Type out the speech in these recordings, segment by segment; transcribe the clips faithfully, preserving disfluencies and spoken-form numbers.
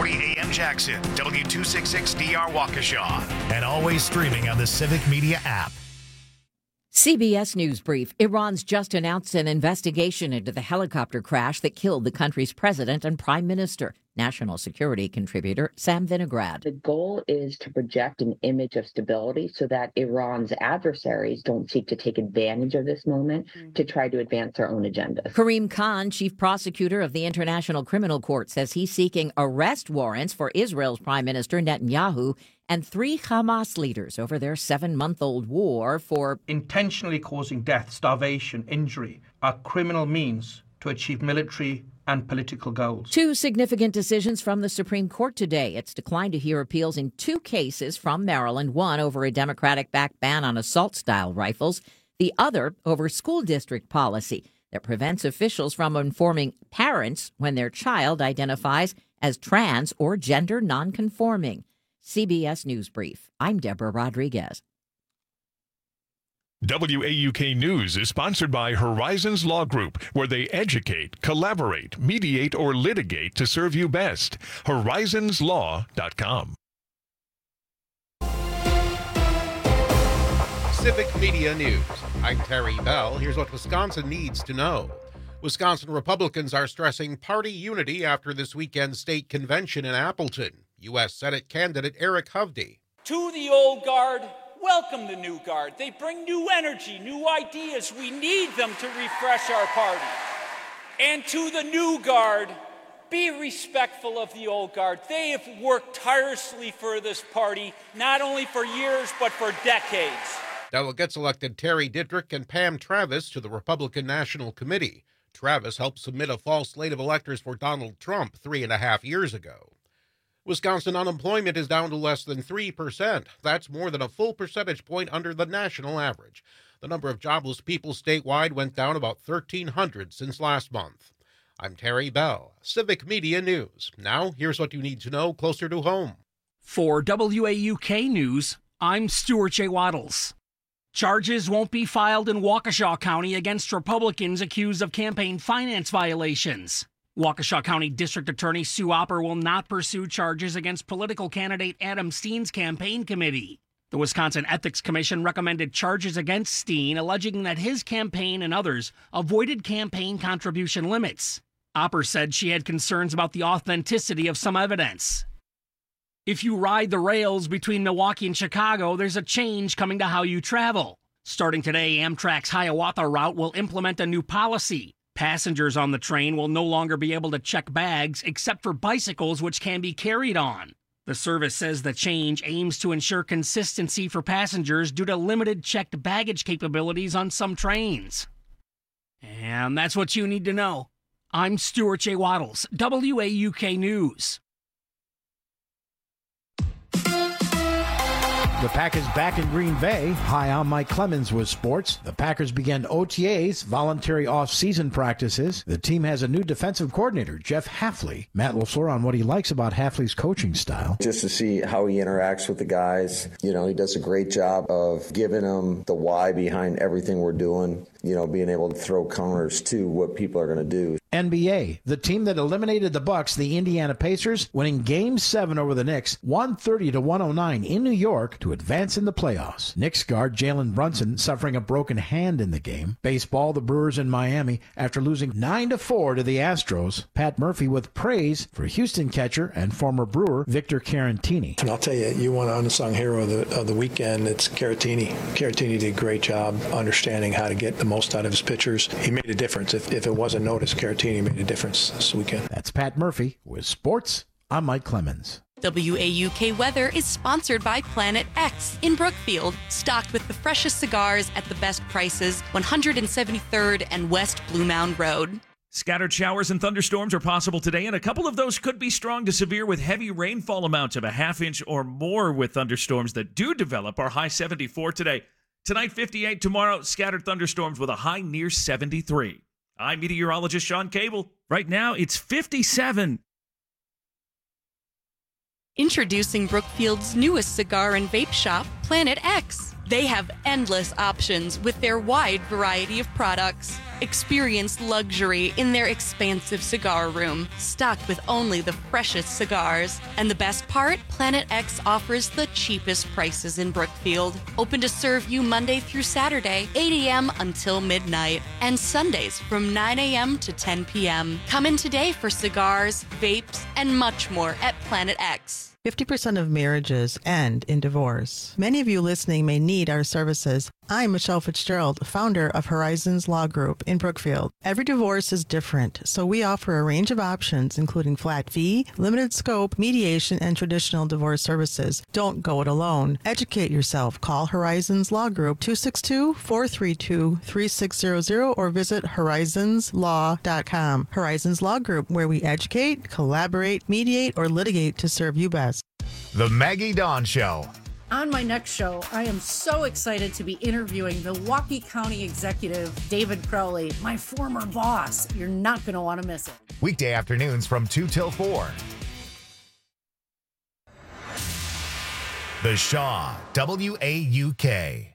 three A M Jackson, W two sixty-six D R Waukesha, and always streaming on the Civic Media app. C B S News Brief. Iran's just announced an investigation into the helicopter crash that killed the country's president and prime minister. National security contributor Sam Vinograd. The goal is to project an image of stability so that Iran's adversaries don't seek to take advantage of this moment mm-hmm. to try to advance their own agendas. Karim Khan, chief prosecutor of the International Criminal Court, says he's seeking arrest warrants for Israel's Prime Minister Netanyahu and three Hamas leaders over their seven-month-old war for intentionally causing death, starvation, injury are criminal means to achieve military and political goals. Two significant decisions from the Supreme Court today. It's declined to hear appeals in two cases from Maryland, one over a Democratic-backed ban on assault-style rifles, the other over school district policy that prevents officials from informing parents when their child identifies as trans or gender nonconforming. C B S News Brief. I'm Deborah Rodriguez. W A U K News is sponsored by Horizons Law Group, where they educate, collaborate, mediate, or litigate to serve you best. horizons law dot com. Civic Media News. I'm Terry Bell. Here's what Wisconsin needs to know. Wisconsin Republicans are stressing party unity after this weekend's state convention in Appleton. U S Senate candidate Eric Hovde. To the old guard, welcome the new guard. They bring new energy, new ideas. We need them to refresh our party. And to the new guard, be respectful of the old guard. They have worked tirelessly for this party, not only for years, but for decades. Delegates elected Terry Dittrich and Pam Travis to the Republican National Committee. Travis helped submit a false slate of electors for Donald Trump three and a half years ago. Wisconsin unemployment is down to less than three percent. That's more than a full percentage point under the national average. The number of jobless people statewide went down about thirteen hundred since last month. I'm Terry Bell, Civic Media News. Now, here's what you need to know closer to home. For W A U K News, I'm Stuart J. Waddles. Charges won't be filed in Waukesha County against Republicans accused of campaign finance violations. Waukesha County District Attorney Sue Opper will not pursue charges against political candidate Adam Steen's campaign committee. The Wisconsin Ethics Commission recommended charges against Steen, alleging that his campaign and others avoided campaign contribution limits. Opper said she had concerns about the authenticity of some evidence. If you ride the rails between Milwaukee and Chicago, there's a change coming to how you travel. Starting today, Amtrak's Hiawatha route will implement a new policy. Passengers on the train will no longer be able to check bags except for bicycles, which can be carried on. The service says the change aims to ensure consistency for passengers due to limited checked baggage capabilities on some trains. And that's what you need to know. I'm Stuart J. Waddles, W A U K News. The Packers back in Green Bay. Hi, I'm Mike Clemens with sports. The Packers began O T As, voluntary off-season practices. The team has a new defensive coordinator, Jeff Hafley. Matt LaFleur on what he likes about Hafley's coaching style. Just to see how he interacts with the guys. You know, he does a great job of giving them the why behind everything we're doing. You know, being able to throw counters to what people are going to do. N B A, the team that eliminated the Bucks, the Indiana Pacers, winning Game seven over the Knicks, one thirty to one oh nine in New York to advance in the playoffs. Knicks guard Jalen Brunson suffering a broken hand in the game. Baseball, the Brewers in Miami, after losing nine to four to the Astros. Pat Murphy with praise for Houston catcher and former Brewer Victor Caratini. And I'll tell you, you want an unsung hero of the, of the weekend, it's Caratini. Caratini did a great job understanding how to get the most out of his pitchers. He made a difference. If, if it wasn't noticed, Caratini made a difference this weekend. That's Pat Murphy with sports. I'm Mike Clemens. W A U K Weather is sponsored by Planet X in Brookfield, stocked with the freshest cigars at the best prices, one hundred seventy-third and West Blue Mound Road. Scattered showers and thunderstorms are possible today, and a couple of those could be strong to severe with heavy rainfall amounts of a half inch or more with thunderstorms that do develop. Our high seventy-four today. Tonight, fifty-eight. Tomorrow, scattered thunderstorms with a high near seventy-three. I'm meteorologist Sean Cable. Right now, it's fifty-seven. Introducing Brookfield's newest cigar and vape shop, Planet X. They have endless options with their wide variety of products. Experience luxury in their expansive cigar room, stocked with only the freshest cigars. And the best part? Planet X offers the cheapest prices in Brookfield. Open to serve you Monday through Saturday, eight a.m. until midnight, and Sundays from nine a.m. to ten p.m. Come in today for cigars, vapes, and much more at Planet X. fifty percent of marriages end in divorce. Many of you listening may need our services. I'm Michelle Fitzgerald, founder of Horizons Law Group in Brookfield. Every divorce is different, so we offer a range of options, including flat fee, limited scope, mediation, and traditional divorce services. Don't go it alone. Educate yourself. Call Horizons Law Group two six two, four three two, three six zero zero or visit horizons law dot com. Horizons Law Group, where we educate, collaborate, mediate, or litigate to serve you best. The Maggie Dawn Show. On my next show, I am so excited to be interviewing Milwaukee County Executive David Crowley, my former boss. You're not going to want to miss it. Weekday afternoons from two till four. The Shaw, W A U K.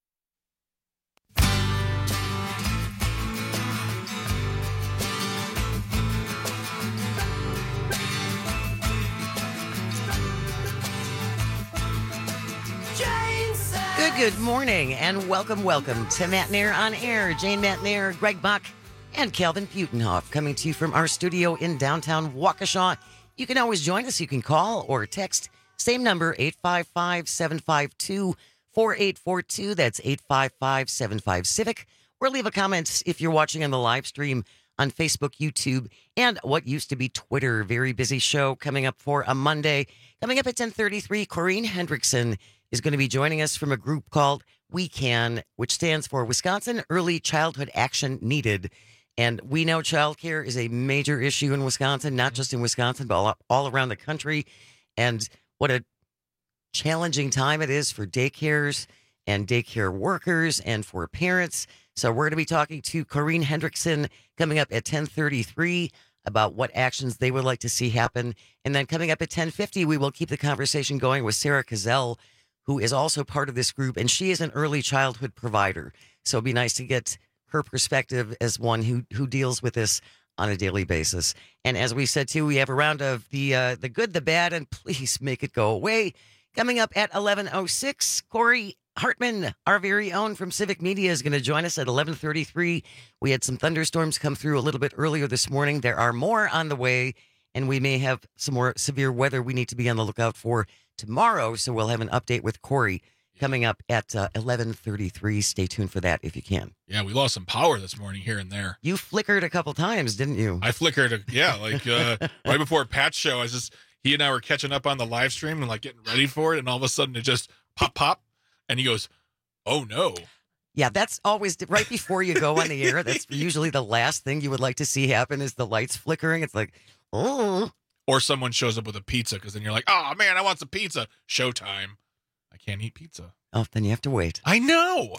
Good, good morning, and welcome, welcome to Matt Nair on Air. Jane Matt Nair, Greg Buck, and Calvin Butenhoff coming to you from our studio in downtown Waukesha. You can always join us. You can call or text. Same number, eight five five, seven five two, four eight four two. That's eight five five, seven five, Civic. Or leave a comment if you're watching on the live stream on Facebook, YouTube, and what used to be Twitter. Very busy show coming up for a Monday. Coming up at ten thirty-three, Corrine Hendrickson is going to be joining us from a group called We Can, which stands for Wisconsin Early Childhood Action Needed. And we know childcare is a major issue in Wisconsin, not just in Wisconsin, but all, all around the country. And what a challenging time it is for daycares and daycare workers and for parents. So we're going to be talking to Corrine Hendrickson coming up at ten thirty-three about what actions they would like to see happen. And then coming up at ten fifty, we will keep the conversation going with Sarah Cazell, who is also part of this group, and she is an early childhood provider. So it'd be nice to get her perspective as one who who deals with this on a daily basis. And as we said, too, we have a round of the uh, the good, the bad, and please make it go away. Coming up at eleven oh six, Corey Hartman, our very own from Civic Media, is going to join us at eleven thirty-three. We had some thunderstorms come through a little bit earlier this morning. There are more on the way, and we may have some more severe weather we need to be on the lookout for tomorrow. So we'll have an update with Corey coming up at uh, eleven thirty-three. Stay tuned for that if you can. Yeah, we lost some power this morning here and there. You flickered a couple times, didn't you? I flickered, yeah, like uh, right before Pat's show. I was just, he and I were catching up on the live stream and like getting ready for it, and all of a sudden it just pop, pop, and he goes, oh no. Yeah, that's always right before you go on the air. That's usually the last thing you would like to see happen is the lights flickering. It's like, oh. Or someone shows up with a pizza, because then you're like, oh, man, I want some pizza. Showtime. I can't eat pizza. Oh, then you have to wait. I know.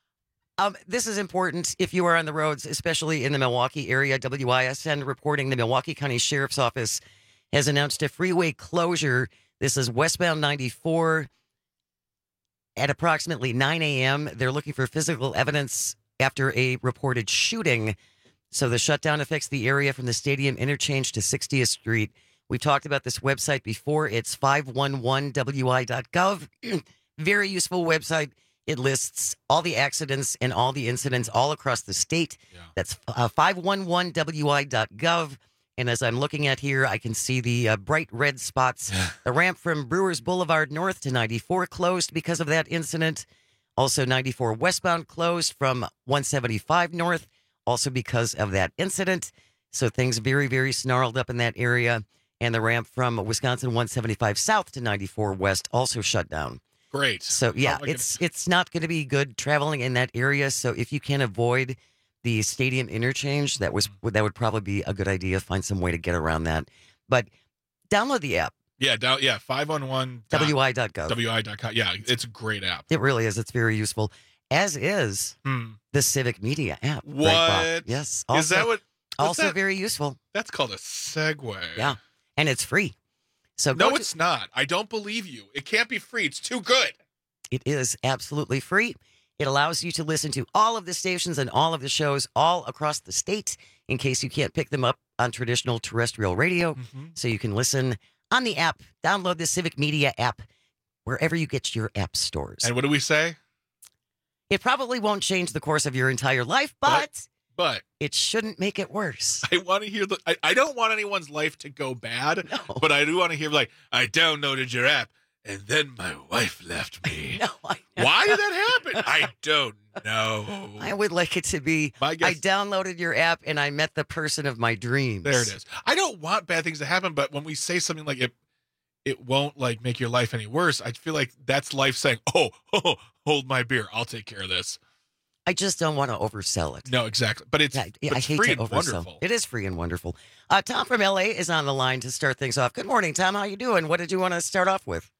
Um, this is important if you are on the roads, especially in the Milwaukee area. W I S N reporting the Milwaukee County Sheriff's Office has announced a freeway closure. This is westbound ninety-four at approximately nine a.m. They're looking for physical evidence after a reported shooting. So the shutdown affects the area from the stadium interchange to sixtieth Street. We've talked about this website before. It's five one one W I dot gov. Very useful website. It lists all the accidents and all the incidents all across the state. Yeah. That's uh, five one one W I dot gov. And as I'm looking at here, I can see the uh, bright red spots. The ramp from Brewers Boulevard north to ninety-four closed because of that incident. Also ninety-four westbound closed from one seventy-five north, also because of that incident. So things very, very snarled up in that area. And the ramp from Wisconsin one seventy-five south to ninety-four west also shut down. Great. So, yeah, oh it's it's not going to be good traveling in that area. So if you can avoid the stadium interchange, that was that would probably be a good idea. Find some way to get around that. But download the app. Yeah, down, yeah, five one one W I dot gov. W I dot com. Yeah, it's a great app. It really is. It's very useful, as is hmm. the Civic Media app. What? Yes. Also, is that what? Also that? very useful. That's called a segue. Yeah, and it's free. So no, to, it's not. I don't believe you. It can't be free. It's too good. It is absolutely free. It allows you to listen to all of the stations and all of the shows all across the state in case you can't pick them up on traditional terrestrial radio. Mm-hmm. So you can listen on the app. Download the Civic Media app wherever you get your app stores. And what do we say? It probably won't change the course of your entire life, but, But, but it shouldn't make it worse. I want to hear the. I, I don't want anyone's life to go bad, but I do want to hear like I downloaded your app and then my wife left me. No, I know. Why did that happen? I don't know. I would like it to be. My guess- I downloaded your app and I met the person of my dreams. There it is. I don't want bad things to happen, but when we say something like it, it won't like make your life any worse. I feel like that's life saying, "Oh, oh hold my beer. I'll take care of this." I just don't want to oversell it. No, exactly. But it's, Yeah, but I it's hate free to and oversell. wonderful. It is free and wonderful. Uh, Tom from L A is on the line to start things off. Good morning, Tom. How you doing? What did you want to start off with?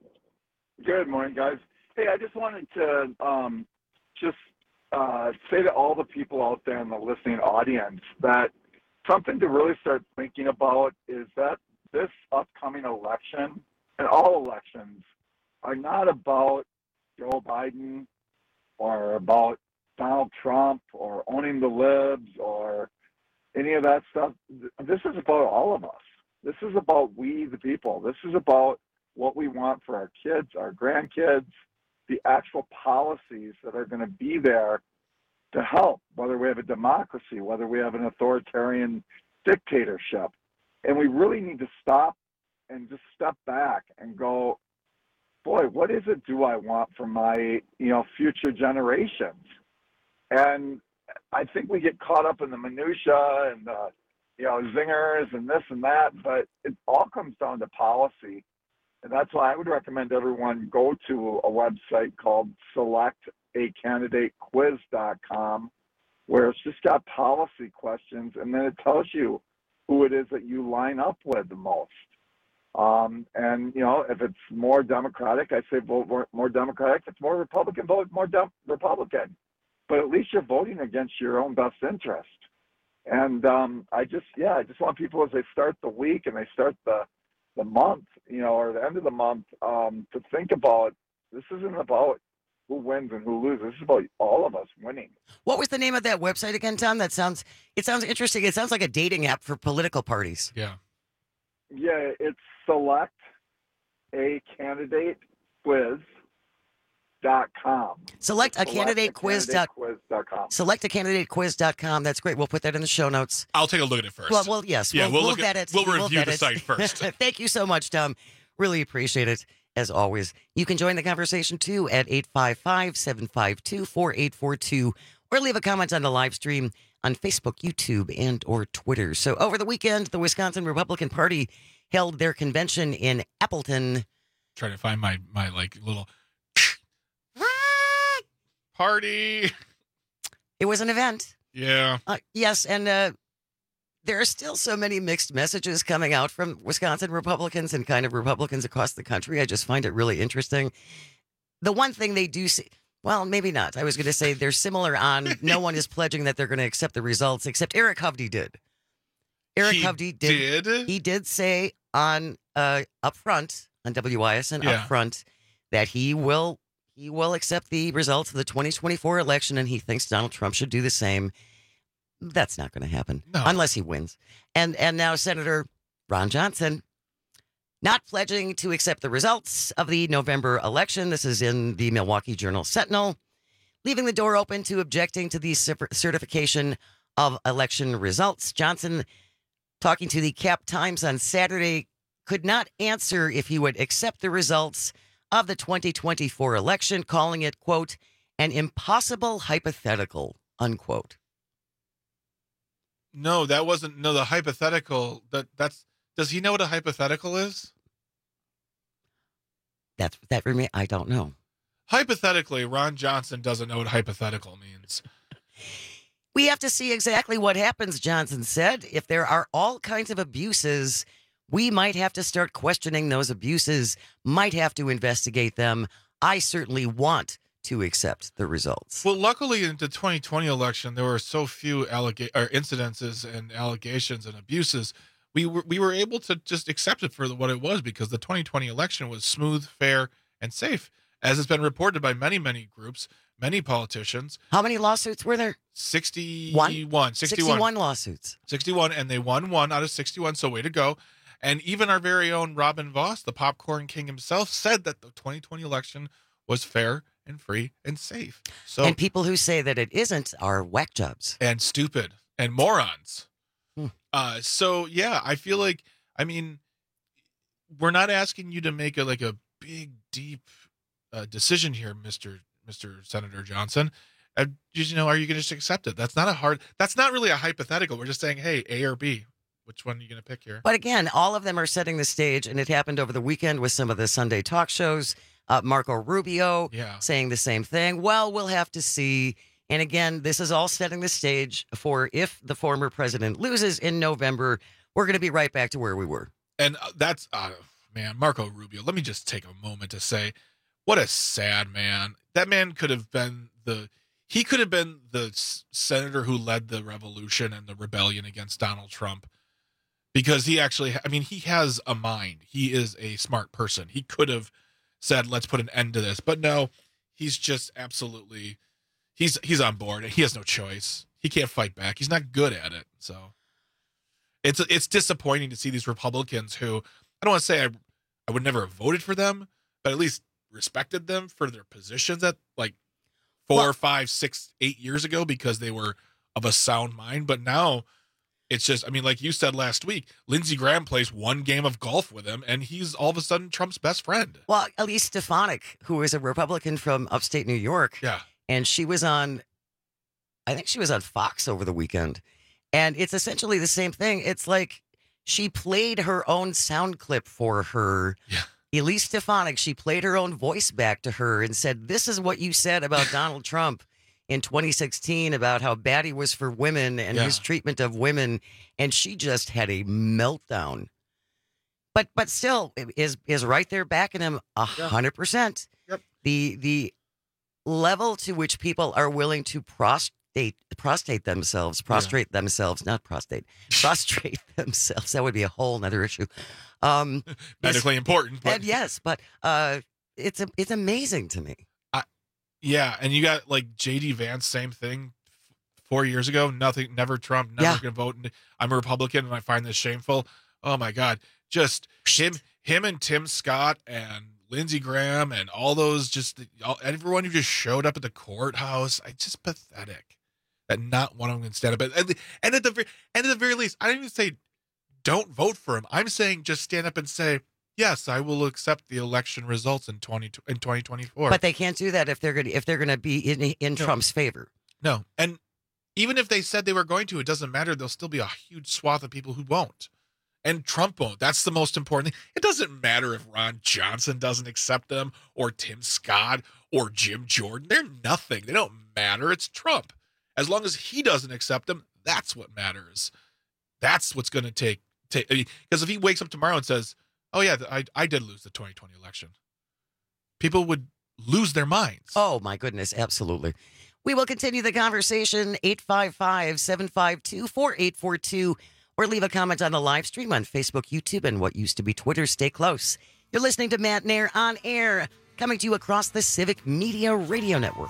Good morning, guys. Hey, I just wanted to um, just uh, say to all the people out there in the listening audience that something to really start thinking about is that this upcoming election and all elections are not about Joe Biden or about Donald Trump or owning the libs or any of that stuff. This is about all of us. This is about we, the people. This is about what we want for our kids, our grandkids, the actual policies that are going to be there to help, whether we have a democracy, whether we have an authoritarian dictatorship. And we really need to stop and just step back and go, boy, what is it do I want for my, you know, future generations? And I think we get caught up in the minutia and the, you know, zingers and this and that, but it all comes down to policy. And that's why I would recommend everyone go to a website called select a candidate quiz dot com, where it's just got policy questions, and then it tells you who it is that you line up with the most. Um, and, you know, if it's more Democratic, I say vote more, more Democratic. If it's more Republican, vote more Dem- Republican. But at least you're voting against your own best interest. And um, I just, yeah, I just want people as they start the week and they start the the month, you know, or the end of the month, um, to think about this isn't about who wins and who loses. This is about all of us winning. What was the name of that website again, Tom? That sounds, it sounds interesting. It sounds like a dating app for political parties. Yeah. Yeah, it's select a candidate quiz dot com. Select a candidate quiz dot com. Select a candidate quiz dot com. That's great. We'll put that in the show notes. I'll take a look at it first. Well, well, yes. Yeah, we'll, we'll we'll look vet at- it. we'll review vet the it. site first. Thank you so much, Tom. Really appreciate it, as always. You can join the conversation, too, at eight five five, seven five two, four eight four two, or leave a comment on the live stream on Facebook, YouTube, and or Twitter. So over the weekend, the Wisconsin Republican Party held their convention in Appleton. Trying to find my, my like, little party. It was an event. Yeah. Uh, yes, and uh, there are still so many mixed messages coming out from Wisconsin Republicans and kind of Republicans across the country. I just find it really interesting. The one thing they do see, well, maybe not. I was going to say they're similar on no one is pledging that they're going to accept the results, except Eric Hovde did. Eric He Hovde did, did? He did say on uh, up front on W I S N Yeah. up front that he will he will accept the results of the twenty twenty-four election, and he thinks Donald Trump should do the same. That's not going to happen unless he wins. And and now Senator Ron Johnson not pledging to accept the results of the November election. This is in the Milwaukee Journal Sentinel, leaving the door open to objecting to the cer- certification of election results. Johnson, talking to the Cap Times on Saturday, could not answer if he would accept the results of the twenty twenty-four election, calling it, quote, an impossible hypothetical, unquote. No, that wasn't. No, the hypothetical. That that's. Does he know what a hypothetical is? That's that remain. I don't know. Hypothetically, Ron Johnson doesn't know what hypothetical means. We have to see exactly what happens, Johnson said. If there are all kinds of abuses, we might have to start questioning those abuses, might have to investigate them. I certainly want to accept the results. Well, luckily in the twenty twenty election, there were so few allega- or incidences and allegations and abuses. We were we were able to just accept it for what it was because the twenty twenty election was smooth, fair, and safe. as has been reported by many, many groups, many politicians. How many lawsuits were there? sixty-one. sixty-one. sixty-one lawsuits. sixty-one, and they won one out of sixty-one, so way to go. And even our very own Robin Voss, the popcorn king himself, said that the twenty twenty election was fair and free and safe. So And people who say that it isn't are whack jobs. And stupid and morons. Hmm. Uh, so, yeah, I feel like, I mean, we're not asking you to make a like a big, deep uh, decision here, Mister Mister Senator Johnson. Uh, you know, are you going to just accept it? That's not a hard, that's not really a hypothetical. We're just saying, hey, A or B, which one are you going to pick here? But again, all of them are setting the stage, and it happened over the weekend with some of the Sunday talk shows. Uh, Marco Rubio yeah. saying the same thing. Well, we'll have to see. And again, this is all setting the stage for if the former president loses in November, we're going to be right back to where we were. And uh, that's, uh, man, Marco Rubio, let me just take a moment to say, what a sad man. That man could have been the, he could have been the s- senator who led the revolution and the rebellion against Donald Trump. Because he actually, I mean, he has a mind. He is a smart person. He could have said, let's put an end to this. But no, he's just absolutely, he's he's on board. He has no choice. He can't fight back. He's not good at it. So it's it's disappointing to see these Republicans who, I don't want to say I, I would never have voted for them, but at least respected them for their positions at like four, well, five, six, eight years ago because they were of a sound mind. But now it's just, I mean, like you said last week, Lindsey Graham plays one game of golf with him, and he's all of a sudden Trump's best friend. Well, Elise Stefanik, who is a Republican from upstate New York, yeah, and she was on, I think she was on Fox over the weekend, and it's essentially the same thing. It's like she played her own sound clip for her. Yeah. Elise Stefanik, she played her own voice back to her and said, this is what you said about Donald Trump in twenty sixteen about how bad he was for women and Yeah. his treatment of women, and she just had a meltdown. But but still is is right there backing him a hundred percent. Yep. The the level to which people are willing to prostrate prostrate themselves, prostrate themselves, not prostate, prostrate themselves. That would be a whole nother issue. Um, Medically important. But and yes, but uh, it's a, it's amazing to me. yeah, and you got like J D Vance, same thing. Four years ago, nothing, never Trump, never Yeah. gonna vote. I'm a Republican, and I find this shameful. Oh my God, just him, him, and Tim Scott and Lindsey Graham and all those, just all, everyone who just showed up at the courthouse. I just pathetic that not one of them can stand up. And, and, and at the ve- and at the very least, I don't even say don't vote for him. I'm saying just stand up and say, yes, I will accept the election results in twenty in twenty twenty-four. But they can't do that if they're going to if they're going to be in in No. Trump's favor. No, and even if they said they were going to, it doesn't matter. There'll still be a huge swath of people who won't. And Trump won't. That's the most important thing. It doesn't matter if Ron Johnson doesn't accept them or Tim Scott or Jim Jordan. They're nothing. They don't matter. It's Trump. As long as he doesn't accept them, that's what matters. That's what's going to take. take because if he wakes up tomorrow and says, oh, yeah, I, I did lose the twenty twenty election, people would lose their minds. Oh, my goodness. Absolutely. We will continue the conversation. eight five five, seven five two, four eight four two or leave a comment on the live stream on Facebook, YouTube, and what used to be Twitter. Stay close. You're listening to Matt Nair on air, coming to you across the Civic Media Radio Network.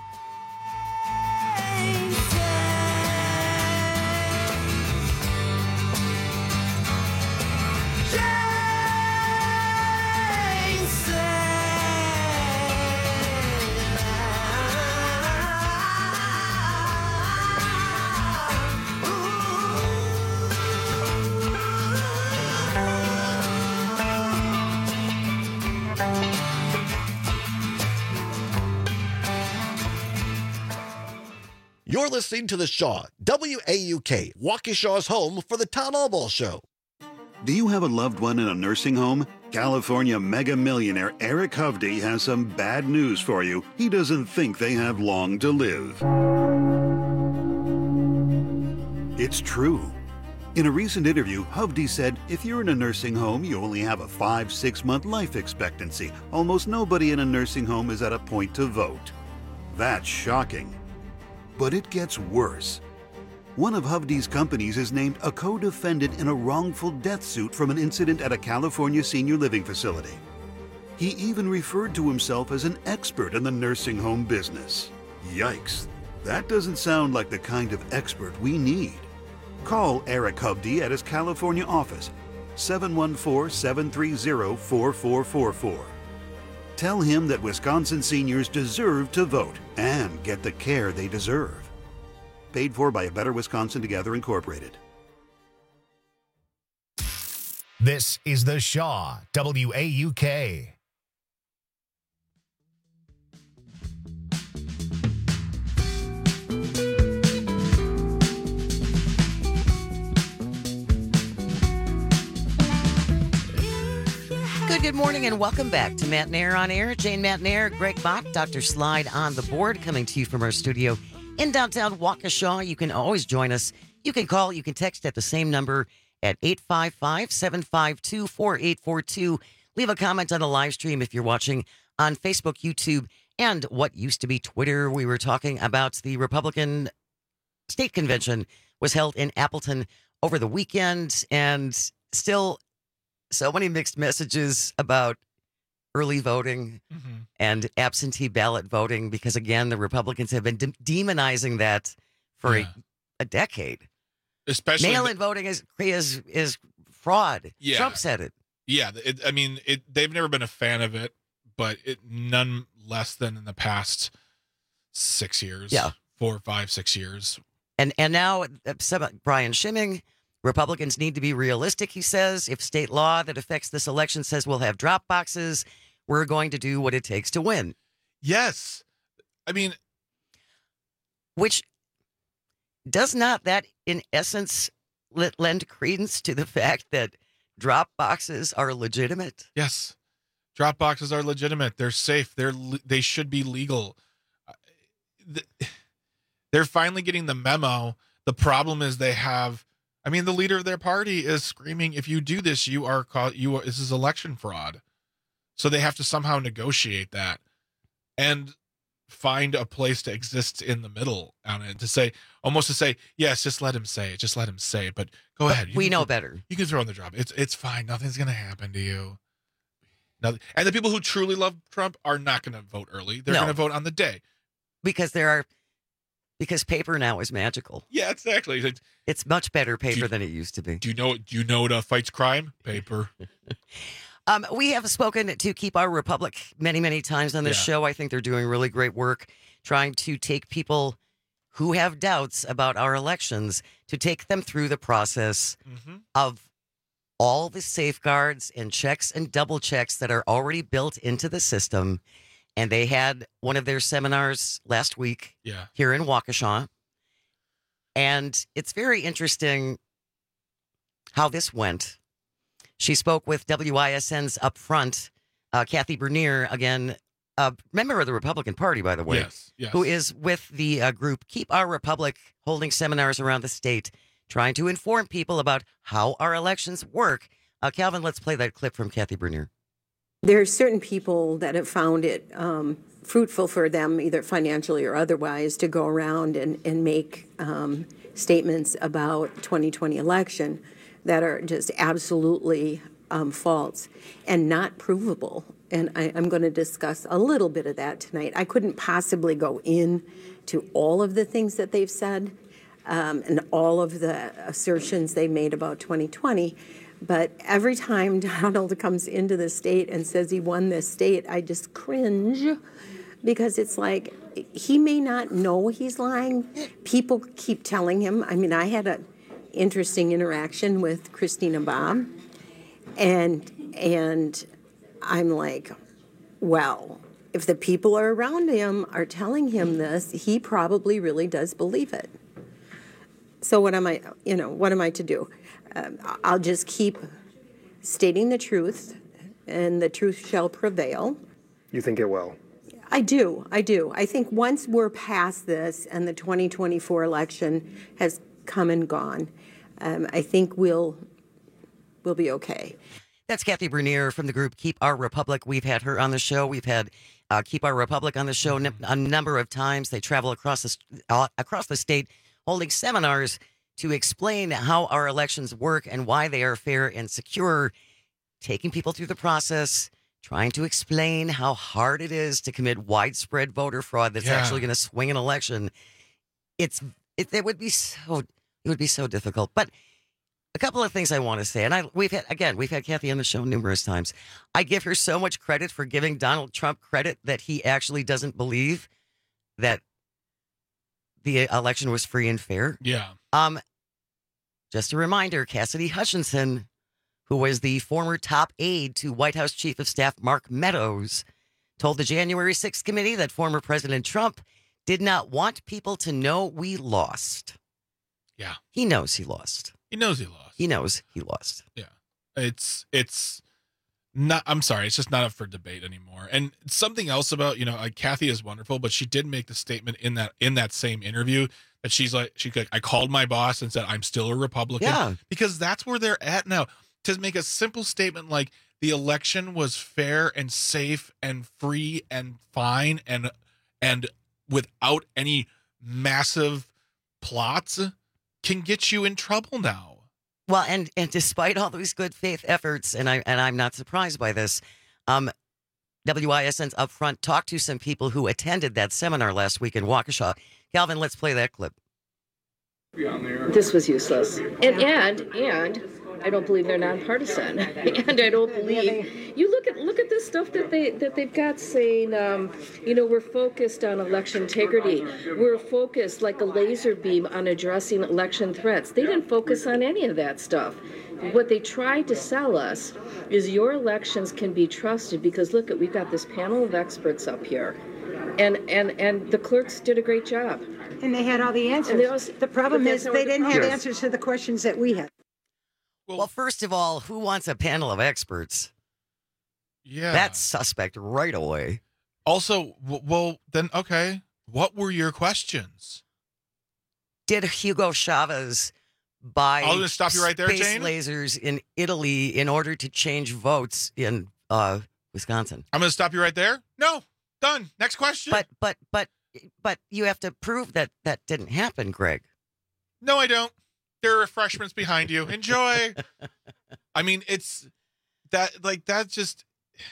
You're listening to The Shaw, W A U K, Waukesha's home for the Town Hall Ball Show. Do you have a loved one in a nursing home? California mega millionaire Eric Hovde has some bad news for you. He doesn't think they have long to live. It's true. In a recent interview, Hovde said, if you're in a nursing home, you only have a five, six month life expectancy. Almost nobody in a nursing home is at a point to vote. That's shocking. But it gets worse. One of Hovde's companies is named a co-defendant in a wrongful death suit from an incident at a California senior living facility. He even referred to himself as an expert in the nursing home business. Yikes. That doesn't sound like the kind of expert we need. Call Eric Hubdy at his California office, seven one four, seven three zero, four four four four. Tell him that Wisconsin seniors deserve to vote and get the care they deserve. Paid for by A Better Wisconsin Together Incorporated. This is The Shaw, W A U K. Good, good morning and welcome back to Matt Nair on Air. Jane Matt Nair, Greg Bach, Doctor Slide on the board, coming to you from our studio in downtown Waukesha. You can always join us. You can call, you can text at the same number at eight five five, seven five two, four eight four two. Leave a comment on the live stream if you're watching on Facebook, YouTube, and what used to be Twitter. We were talking about the Republican State Convention was held in Appleton over the weekend, and still so many mixed messages about early voting mm-hmm. and absentee ballot voting, because, again, the Republicans have been de- demonizing that for yeah. a, a decade. Especially mail-in the, voting is, is is fraud. Yeah. Trump said it. Yeah, it, I mean, it, they've never been a fan of it, but it none less than in the past six years. Yeah. Four, five, six years. And, and now some, Brian Schimming, Republicans need to be realistic, he says. If state law that affects this election says we'll have drop boxes, we're going to do what it takes to win. Yes. I mean, which does not that, in essence, lend credence to the fact that drop boxes are legitimate? Yes. Drop boxes are legitimate. They're safe. They're they should be legal. They're finally getting the memo. The problem is they have I mean, the leader of their party is screaming, if you do this, you are caught, you are, this is election fraud. So they have to somehow negotiate that and find a place to exist in the middle on it, to say, almost to say, yes, just let him say it. Just let him say it. But go but ahead. You we can, know better. You can throw in the drop. It's, it's fine. Nothing's going to happen to you. Nothing. And the people who truly love Trump are not going to vote early. They're No. going to vote on the day. Because there are, because paper now is magical. Yeah, exactly. It's, It's much better paper you, than it used to be. Do you know? Do you know what uh, fights crime? Paper. um, we have spoken to Keep Our Republic many, many times on this Yeah. show. I think they're doing really great work trying to take people who have doubts about our elections, to take them through the process mm-hmm. of all the safeguards and checks and double checks that are already built into the system. And they had one of their seminars last week yeah. here in Waukesha. And it's very interesting how this went. She spoke with W I S N's Upfront, uh, Kathy Bernier, again, a member of the Republican Party, by the way, yes, yes. who is with the uh, group Keep Our Republic, holding seminars around the state, trying to inform people about how our elections work. Uh, Calvin, let's play that clip from Kathy Bernier. There are certain people that have found it um, fruitful for them, either financially or otherwise, to go around and, and make um, statements about twenty twenty election that are just absolutely um, false and not provable. And I, I'm going to discuss a little bit of that tonight. I couldn't possibly go in to all of the things that they've said um, and all of the assertions they made about twenty twenty. But every time Donald comes into the state and says he won this state, I just cringe, because it's like, he may not know he's lying. People keep telling him. I mean, I had an interesting interaction with Christina Baum, and and I'm like, well, if the people are around him are telling him this, he probably really does believe it. So what am I, you know, what am I to do? Um, I'll just keep stating the truth, and the truth shall prevail. You think it will? I do. I do. I think once we're past this and the twenty twenty-four election has come and gone, um, I think we'll we'll be okay. That's Kathy Bernier from the group Keep Our Republic. We've had her on the show. We've had uh, Keep Our Republic on the show a number of times. They travel across the uh, across the state, holding seminars to explain how our elections work and why they are fair and secure, taking people through the process, trying to explain how hard it is to commit widespread voter fraud that's Yeah. actually going to swing an election. It's it, it would be so it would be so difficult. But a couple of things I want to say, and I we've had again we've had Kathy on the show numerous times. I give her so much credit for giving Donald Trump credit that he actually doesn't believe that the election was free and fair. Yeah. Um, just a reminder, Cassidy Hutchinson, who was the former top aide to White House Chief of Staff Mark Meadows, told the January sixth committee that former President Trump did not want people to know we lost. Yeah. He knows he lost. He knows he lost. He knows he lost. Yeah. It's it's not I'm sorry, it's just not up for debate anymore. And something else about, you know, like Kathy is wonderful, but she did make the statement in that in that same interview that she's like she like I called my boss and said I'm still a Republican. Yeah. Because that's where they're at now. To make a simple statement like the election was fair and safe and free and fine and and without any massive plots can get you in trouble now. Well, and and despite all these good faith efforts, and I and I'm not surprised by this, um, W I S N's Upfront talked to some people who attended that seminar last week in Waukesha. Calvin, let's play that clip. This was useless. And and and I don't believe they're nonpartisan. And I don't believe you look at look at this stuff that they that they've got saying, um, you know, we're focused on election integrity. We're focused like a laser beam on addressing election threats. They didn't focus on any of that stuff. What they tried to sell us is your elections can be trusted because look at we've got this panel of experts up here. And and and the clerks did a great job. And they had all the answers. And they also, the problem is they didn't have Yes. answers to the questions that we had. Well, first of all, who wants a panel of experts? Yeah. That's suspect right away. Also, w- well, then, okay. What were your questions? Did Hugo Chavez buy I'll just stop you right there, space Jane. lasers in Italy in order to change votes in uh, Wisconsin? I'm going to stop you right there. No. Done. Next question. But but but but you have to prove that that didn't happen, Greg. No, I don't. There are refreshments behind you. Enjoy. I mean, it's that like that just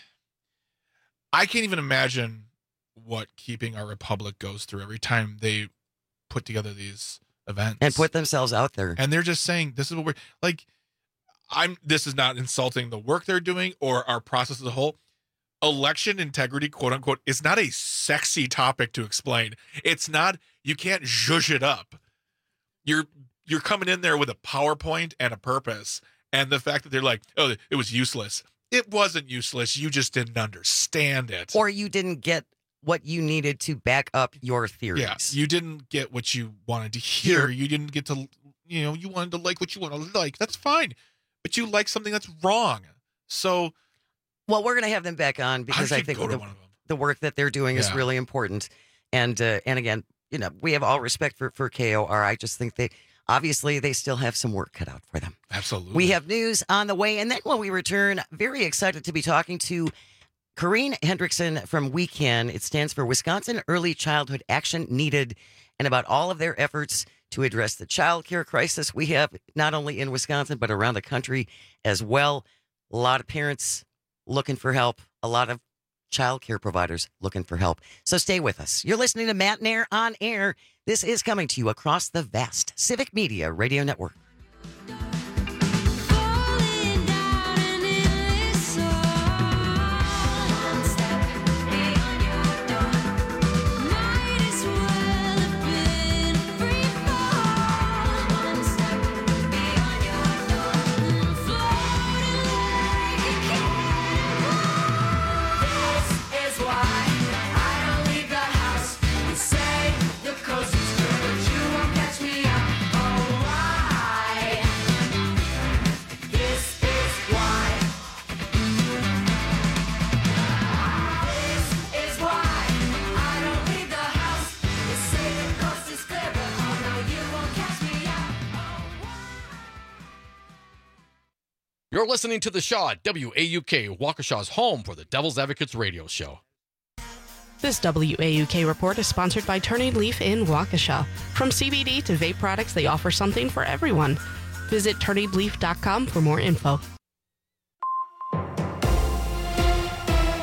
I can't even imagine what keeping our republic goes through every time they put together these events And put themselves out there. and they're just saying this is what we're like. I'm this is not insulting the work they're doing or our process as a whole. Election integrity, quote unquote, is not a sexy topic to explain. It's not, you can't zhuzh it up. You're you're coming in there with a PowerPoint and a purpose. And the fact that they're like, oh, it was useless. It wasn't useless. You just didn't understand it. Or you didn't get what you needed to back up your theories. Yeah, you didn't get what you wanted to hear. You didn't get to, you know, you wanted to like what you want to like. That's fine. But you like something that's wrong. So, Well, we're going to have them back on because I I, should think go to the, one of them. the work that they're doing is Yeah. really important. And uh, and again, you know, we have all respect for, for K O R. I just think they obviously they still have some work cut out for them. Absolutely. We have news on the way. And then when we return, very excited to be talking to Corrine Hendrickson from WeCan. It stands for Wisconsin Early Childhood Action Needed, and about all of their efforts to address the child care crisis we have not only in Wisconsin, but around the country as well. A lot of parents looking for help, a lot of child care providers looking for help. So stay with us. You're listening to Matt Nair on Air. This is coming to you across the vast Civic Media Radio Network. You're listening to The Shaw at W A U K, Waukesha's home for the Devil's Advocates radio show. This W A U K report is sponsored by Turning Leaf in Waukesha. From C B D to vape products, they offer something for everyone. Visit turning leaf dot com for more info.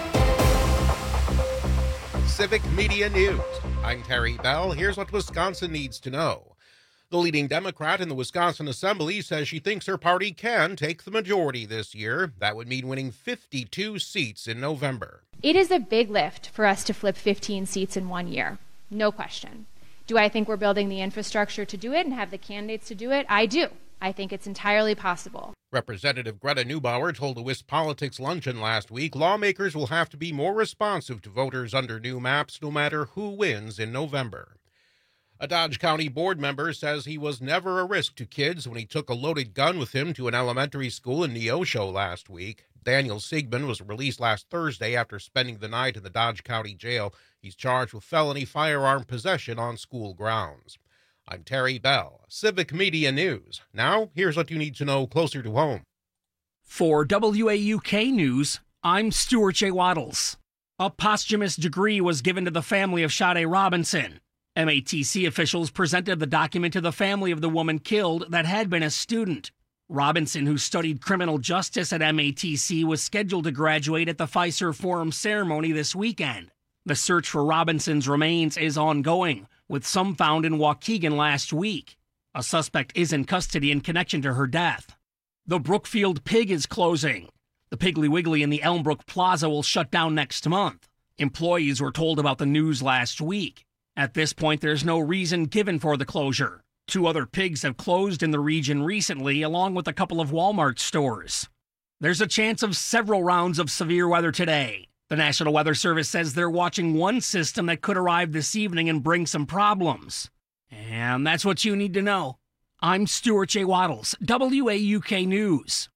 Civic Media News. I'm Terry Bell. Here's what Wisconsin needs to know. The leading Democrat in the Wisconsin Assembly says she thinks her party can take the majority this year. That would mean winning fifty-two seats in November. It is a big lift for us to flip fifteen seats in one year. No question. Do I think we're building the infrastructure to do it and have the candidates to do it? I do. I think it's entirely possible. Representative Greta Neubauer told a WisPolitics luncheon last week lawmakers will have to be more responsive to voters under new maps no matter who wins in November. A Dodge County board member says he was never a risk to kids when he took a loaded gun with him to an elementary school in Neosho last week. Daniel Siegman was released last Thursday after spending the night in the Dodge County jail. He's charged with felony firearm possession on school grounds. I'm Terry Bell, Civic Media News. Now, here's what you need to know closer to home. For W A U K News, I'm Stuart J. Waddles. A posthumous degree was given to the family of Sade Robinson. M A T C officials presented the document to the family of the woman killed that had been a student. Robinson, who studied criminal justice at M A T C, was scheduled to graduate at the Fiserv Forum ceremony this weekend. The search for Robinson's remains is ongoing, with some found in Waukegan last week. A suspect is in custody in connection to her death. The Brookfield Pig is closing. The Piggly Wiggly in the Elmbrook Plaza will shut down next month. Employees were told about the news last week. At this point, there's no reason given for the closure. Two other pigs have closed in the region recently, along with a couple of Walmart stores. There's a chance of several rounds of severe weather today. The National Weather Service says they're watching one system that could arrive this evening and bring some problems. And that's what you need to know. I'm Stuart J. Waddles, W A U K News.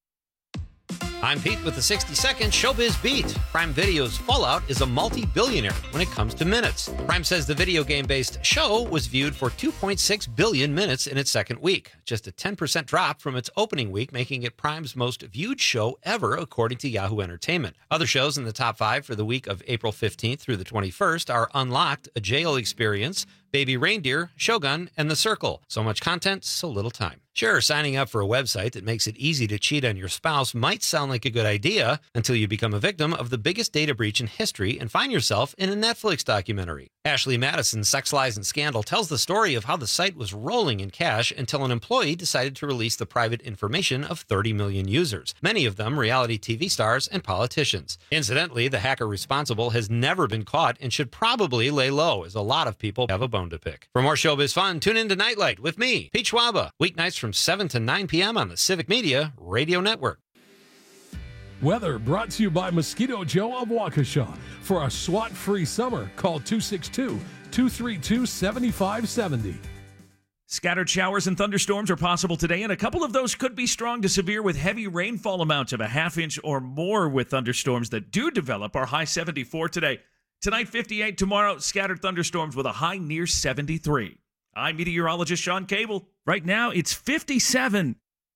I'm Pete with the sixty second Showbiz Beat. Prime Video's Fallout is a multi-billionaire when it comes to minutes. Prime says the video game-based show was viewed for two point six billion minutes in its second week, just a ten percent drop from its opening week, making it Prime's most viewed show ever, according to Yahoo Entertainment. Other shows in the top five for the week of April fifteenth through the twenty-first are Unlocked, A Jail Experience, Baby Reindeer, Shogun, and The Circle. So much content, so little time. Sure, signing up for a website that makes it easy to cheat on your spouse might sound like a good idea until you become a victim of the biggest data breach in history and find yourself in a Netflix documentary. Ashley Madison's Sex, Lies, and Scandal tells the story of how the site was rolling in cash until an employee decided to release the private information of thirty million users, many of them reality T V stars and politicians. Incidentally, the hacker responsible has never been caught and should probably lay low, as a lot of people have a bone to pick. For more showbiz fun, tune in to Nightlight with me, Pete Schwaba, weeknights from seven to nine p.m. on the Civic Media Radio Network. Weather brought to you by Mosquito Joe of Waukesha. For a SWAT-free summer, call two six two, two three two, seven five seven zero. Scattered showers and thunderstorms are possible today, and a couple of those could be strong to severe with heavy rainfall amounts of a half inch or more with thunderstorms that do develop. Our high seventy-four today. Tonight, fifty-eight. Tomorrow, scattered thunderstorms with a high near seventy-three. I'm meteorologist Sean Cable. Right now, it's fifty-seven.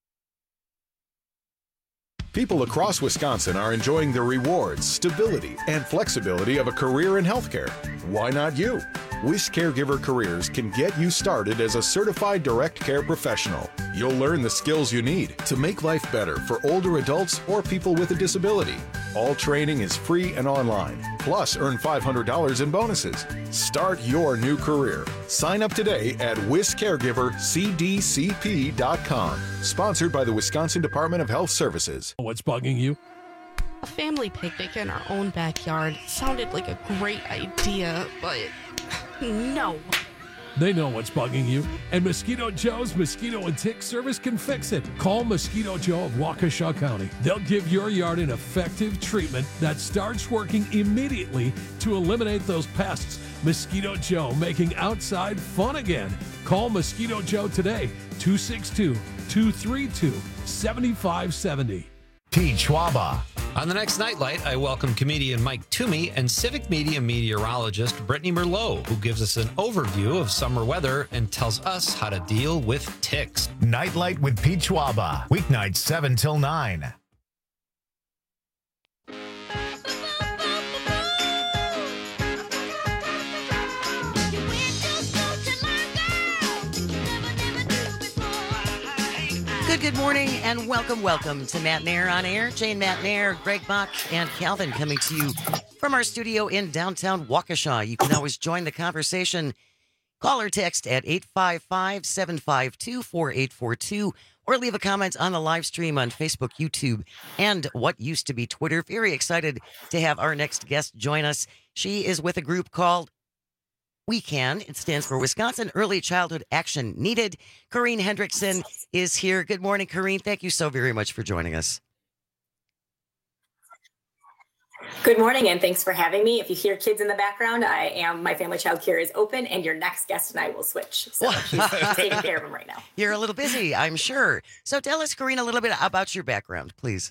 People across Wisconsin are enjoying the rewards, stability, and flexibility of a career in healthcare. Why not you? Wish Caregiver Careers can get you started as a certified direct care professional. You'll learn the skills you need to make life better for older adults or people with a disability. All training is free and online. Plus, earn five hundred dollars in bonuses. Start your new career. Sign up today at wis caregiver c d c p dot com. Sponsored by the Wisconsin Department of Health Services. What's bugging you? A family picnic in our own backyard sounded like a great idea, but no. They know what's bugging you, and Mosquito Joe's Mosquito and Tick Service can fix it. Call Mosquito Joe of Waukesha County. They'll give your yard an effective treatment that starts working immediately to eliminate those pests. Mosquito Joe, making outside fun again. Call Mosquito Joe today, two six two, two three two, seven five seven zero. Pete Schwaba. On the next Nightlight, I welcome comedian Mike Toomey and Civic Media meteorologist Brittany Merlot, who gives us an overview of summer weather and tells us how to deal with ticks. Nightlight with Pete Schwaba, weeknights seven till nine. Good, good morning, and welcome, welcome to Matt Nair on Air. Jane Matt Nair, Greg Buck, and Calvin coming to you from our studio in downtown Waukesha. You can always join the conversation. Call or text at eight five five, seven five two, four eight four two or leave a comment on the live stream on Facebook, YouTube, and what used to be Twitter. Very excited to have our next guest join us. She is with a group called We Can. It stands for Wisconsin Early Childhood Action Needed. Corrine Hendrickson is here. Good morning, Corrine. Thank you so very much for joining us. Good morning, and thanks for having me. If you hear kids in the background, I am, my family child care is open, and your next guest and I will switch. So she's, she's taking care of them right now. You're a little busy, I'm sure. So tell us, Corrine, a little bit about your background, please.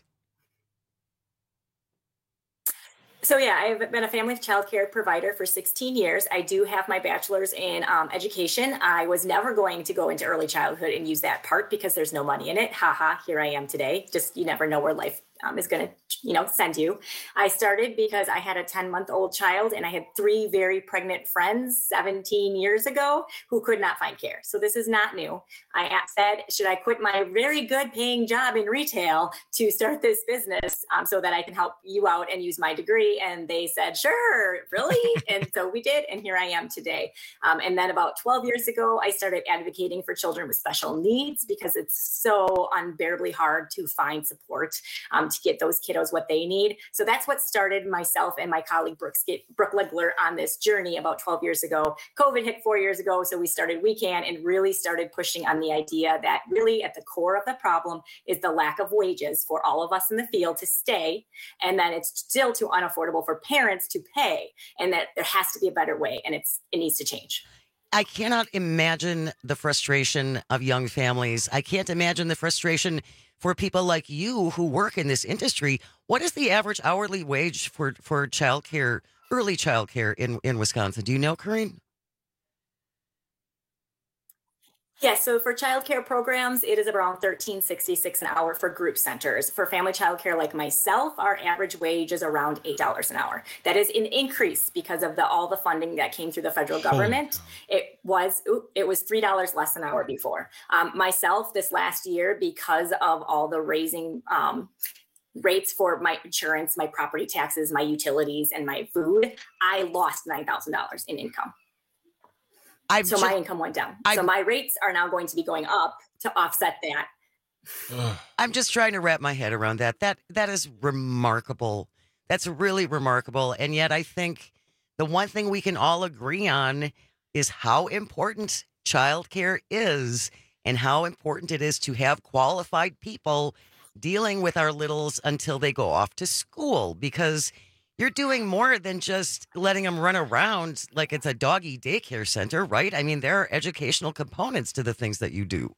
So yeah, I've been a family child care provider for sixteen years. I do have my bachelor's in um, education. I was never going to go into early childhood and use that part because there's no money in it. Haha, here I am today. Just, you never know where life um, is going to, you know, send you. I started because I had a ten month old child and I had three very pregnant friends seventeen years ago who could not find care. So this is not new. I said, should I quit my very good paying job in retail to start this business um, so that I can help you out and use my degree? And they said, sure, really? And so we did. And here I am today. Um, and then about twelve years ago, I started advocating for children with special needs because it's so unbearably hard to find support um, to get those kiddos what they need. So that's what started myself and my colleague Brooke, Brooke Legler on this journey about twelve years ago. COVID hit four years ago. So we started We Can and really started pushing on the idea that really at the core of the problem is the lack of wages for all of us in the field to stay. And then it's still too unaffordable for parents to pay, and that there has to be a better way, and it's it needs to change. I cannot imagine the frustration of young families. I can't imagine the frustration for people like you who work in this industry. What is the average hourly wage for for childcare, early childcare in in Wisconsin? Do you know, Corrine? Yes, so for childcare programs, it is around thirteen sixty-six an hour for group centers. For family childcare like myself, our average wage is around eight dollars an hour. That is an increase because of the all the funding that came through the federal government. It was it was three dollars less an hour before. Um, myself, this last year, because of all the raising um, rates for my insurance, my property taxes, my utilities, and my food, I lost nine thousand dollars in income. I've so just, my income went down. I've, so my rates are now going to be going up to offset that. I'm just trying to wrap my head around that. That that is remarkable. That's really remarkable. And yet I think the one thing we can all agree on is how important childcare is and how important it is to have qualified people dealing with our littles until they go off to school, because you're doing more than just letting them run around like it's a doggy daycare center, right? I mean, there are educational components to the things that you do.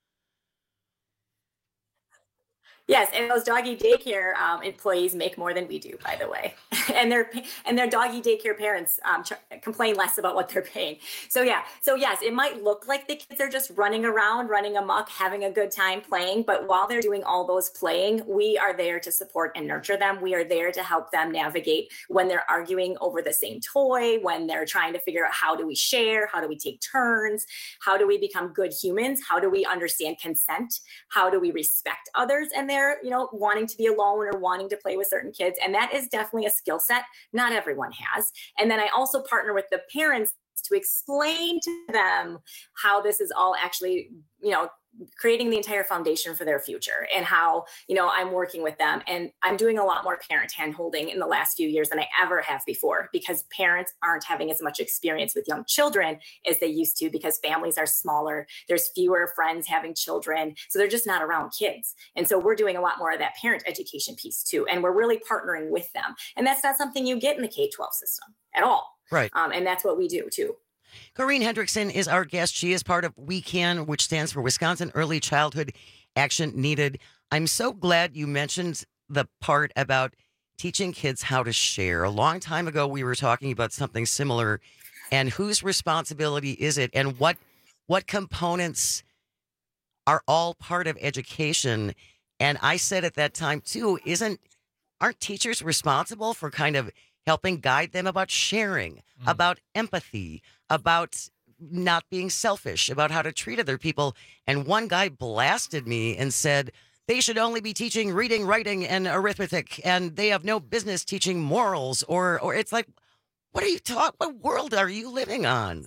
Yes, and those doggy daycare um, employees make more than we do, by the way, and their and their doggy daycare parents um, ch- complain less about what they're paying. So yeah, so yes, it might look like the kids are just running around, running amok, having a good time playing, but while they're doing all those playing, we are there to support and nurture them. We are there to help them navigate when they're arguing over the same toy, when they're trying to figure out how do we share, how do we take turns, how do we become good humans, how do we understand consent, how do we respect others, and they're, you know, wanting to be alone or wanting to play with certain kids. And that is definitely a skill set not everyone has. And then I also partner with the parents to explain to them how this is all actually, you know, creating the entire foundation for their future, and how, you know, I'm working with them, and I'm doing a lot more parent handholding in the last few years than I ever have before, because parents aren't having as much experience with young children as they used to, because families are smaller. There's fewer friends having children, so they're just not around kids. And so we're doing a lot more of that parent education piece too, and we're really partnering with them. And that's not something you get in the K twelve system at all. Right. Um, and that's what we do too. Corrine Hendrickson is our guest. She is part of We Can, which stands for Wisconsin Early Childhood Action Needed. I'm so glad you mentioned the part about teaching kids how to share. A long time ago, we were talking about something similar, and whose responsibility is it, and what what components are all part of education. And I said at that time too, isn't aren't teachers responsible for kind of helping guide them about sharing, mm. about empathy, about not being selfish, about how to treat other people? And one guy blasted me and said, they should only be teaching reading, writing, and arithmetic, and they have no business teaching morals. Or, or it's like, what are you talking? What world are you living on?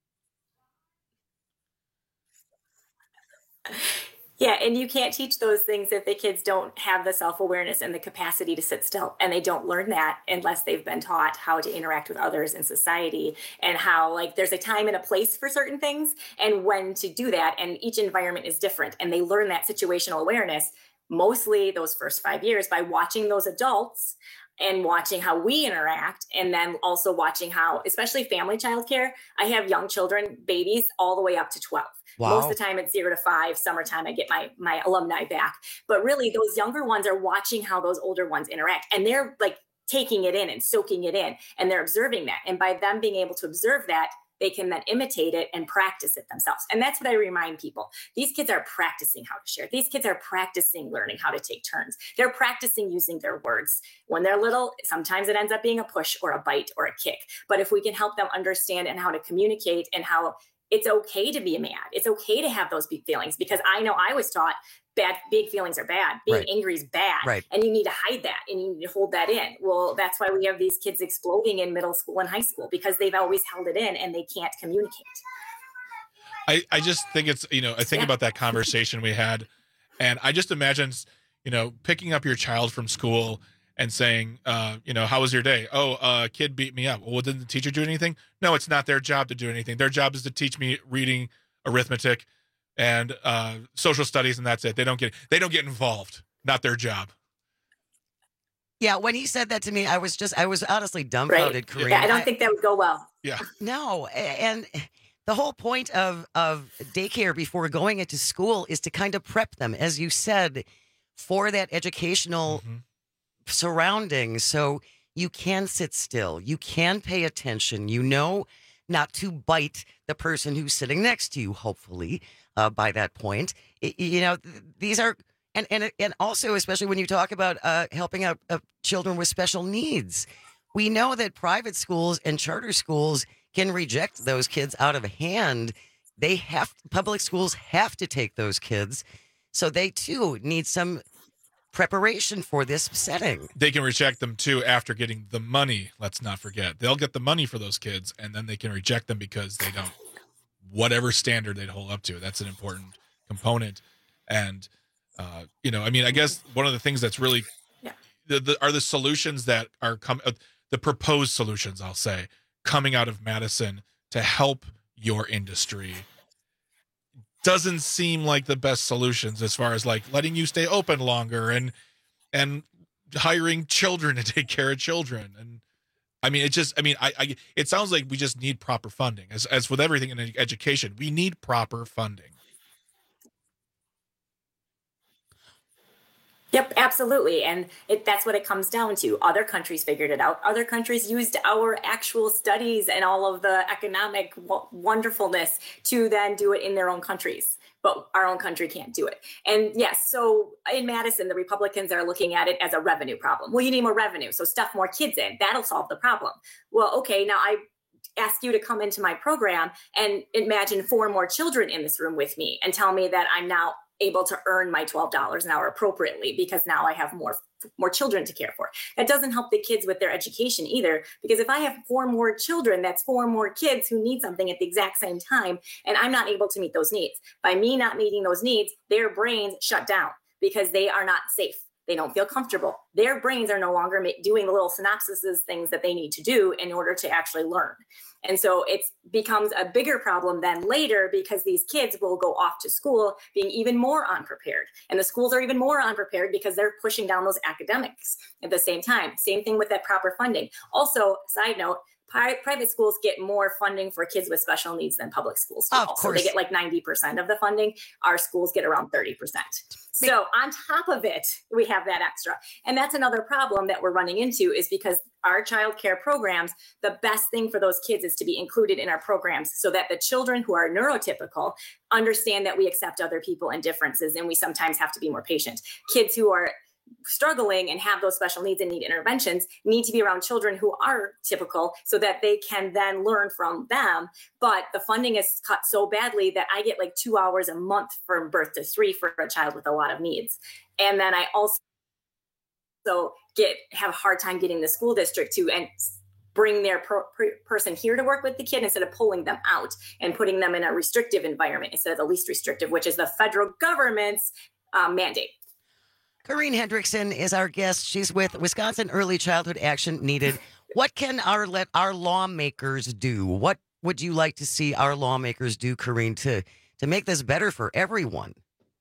Yeah, and you can't teach those things if the kids don't have the self-awareness and the capacity to sit still. And they don't learn that unless they've been taught how to interact with others in society and how, like, there's a time and a place for certain things and when to do that. And each environment is different. And they learn that situational awareness mostly those first five years by watching those adults and watching how we interact, and then also watching how, especially family childcare, I have young children, babies, all the way up to twelve. Wow. Most of the time it's zero to five. Summertime, I get my my alumni back. But really, those younger ones are watching how those older ones interact, and they're like taking it in and soaking it in, and they're observing that. And by them being able to observe that, they can then imitate it and practice it themselves. And that's what I remind people. These kids are practicing how to share. These kids are practicing learning how to take turns. They're practicing using their words. When they're little, sometimes it ends up being a push or a bite or a kick. But if we can help them understand and how to communicate and how it's okay to be mad, it's okay to have those big feelings, because I know I was taught bad, big feelings are bad. Being Right. angry is bad. Right. And you need to hide that and you need to hold that in. Well, that's why we have these kids exploding in middle school and high school, because they've always held it in and they can't communicate. I, I just think it's, you know, I think Yeah. about that conversation we had, and I just imagine, you know, picking up your child from school and saying, uh, you know, how was your day? Oh, a uh, kid beat me up. Well, didn't the teacher do anything? No, it's not their job to do anything. Their job is to teach me reading, arithmetic, and uh, social studies, and that's it. They don't get they don't get involved. Not their job. Yeah, when he said that to me, I was just, I was honestly dumbfounded, Right. Corinne. Yeah, I don't think that would go well. Yeah. No, a- and the whole point of of daycare before going into school is to kind of prep them, as you said, for that educational Mm-hmm. surrounding. So you can sit still, you can pay attention, you know not to bite the person who's sitting next to you, hopefully, uh, by that point. I- you know, th- these are, and, and, and also, especially when you talk about uh, helping out uh, children with special needs, we know that private schools and charter schools can reject those kids out of hand. They have, public schools have to take those kids. So they too need some preparation for this setting. They can reject them too after getting the money. Let's not forget. They'll get the money for those kids, and then they can reject them because they don't, whatever standard they'd hold up to. That's an important component. And, uh, you know, I mean, I guess one of the things that's really, Yeah. the, the, are the solutions that are coming, uh, the proposed solutions, I'll say, coming out of Madison to help your industry doesn't seem like the best solutions, as far as like letting you stay open longer and and hiring children to take care of children. And I mean, it just, I mean, I, I it sounds like we just need proper funding. As as with everything in education, we need proper funding. Yep, absolutely. And it, that's what it comes down to. Other countries figured it out. Other countries used our actual studies and all of the economic w- wonderfulness to then do it in their own countries. But our own country can't do it. And yes, so in Madison, the Republicans are looking at it as a revenue problem. Well, you need more revenue, so stuff more kids in. That'll solve the problem. Well, okay, now I ask you to come into my program and imagine four more children in this room with me and tell me that I'm now able to earn my twelve dollars an hour appropriately because now I have more more children to care for. That doesn't help the kids with their education either, because if I have four more children, that's four more kids who need something at the exact same time, and I'm not able to meet those needs. By me not meeting those needs, their brains shut down because they are not safe. They don't feel comfortable. Their brains are no longer ma- doing the little synopsises, things that they need to do in order to actually learn. And so it becomes a bigger problem then later, because these kids will go off to school being even more unprepared. And the schools are even more unprepared because they're pushing down those academics at the same time. Same thing with that proper funding. Also, side note, pri- private schools get more funding for kids with special needs than public schools do. Of Also, course. they get like ninety percent of the funding. Our schools get around thirty percent. So on top of it, we have that extra. And that's another problem that we're running into, is because our child care programs, the best thing for those kids is to be included in our programs so that the children who are neurotypical understand that we accept other people and differences, and we sometimes have to be more patient. Kids who are struggling and have those special needs and need interventions need to be around children who are typical so that they can then learn from them. But the funding is cut so badly that I get like two hours a month from birth to three for a child with a lot of needs. And then I also get have a hard time getting the school district to and bring their per, per, person here to work with the kid instead of pulling them out and putting them in a restrictive environment instead of the least restrictive, which is the federal government's um, mandate. Corrine Hendrickson is our guest. She's with Wisconsin Early Childhood Action Needed. What can our let our lawmakers do? What would you like to see our lawmakers do, Corine, to to make this better for everyone?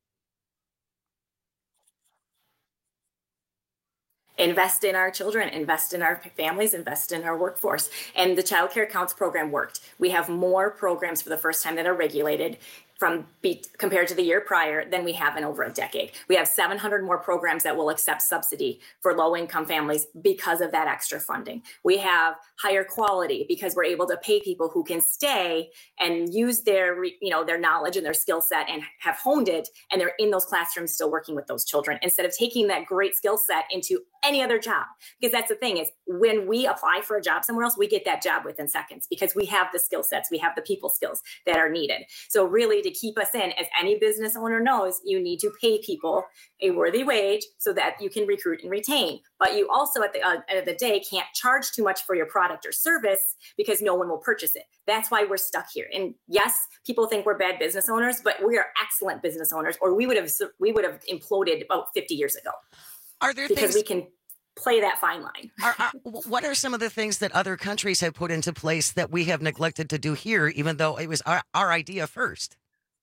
Invest in our children, invest in our families, invest in our workforce. And the Child Care Counts program worked. We have more programs for the first time that are regulated from be, compared to the year prior than we have in over a decade. We have seven hundred more programs that will accept subsidy for low-income families because of that extra funding. We have higher quality because we're able to pay people who can stay and use their, you know, their knowledge and their skill set and have honed it, and they're in those classrooms still working with those children instead of taking that great skill set into any other job. Because that's the thing is when we apply for a job somewhere else, we get that job within seconds because we have the skill sets, we have the people skills that are needed. So really to keep us in, as any business owner knows, you need to pay people a worthy wage so that you can recruit and retain. But you also at the uh, end of the day can't charge too much for your product or service because no one will purchase it. That's why we're stuck here. And yes, people think we're bad business owners, but we are excellent business owners, or we would have we would have imploded about fifty years ago. Are there because things- we can play that fine line. Are, are, what are some of the things that other countries have put into place that we have neglected to do here, even though it was our, our idea first?